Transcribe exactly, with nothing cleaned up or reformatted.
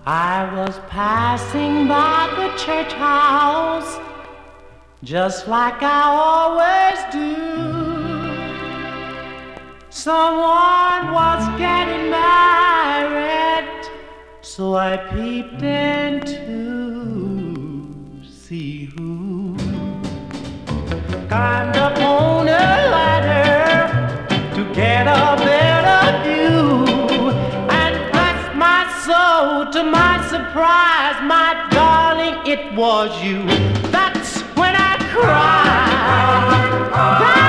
I was passing by the church house, just like I always do. Someone was getting married, so I peeped in to see who. Climbed up on a ladder to get a better view, and bless my soul, to my surprise, my darling, it was you. That's when I cried.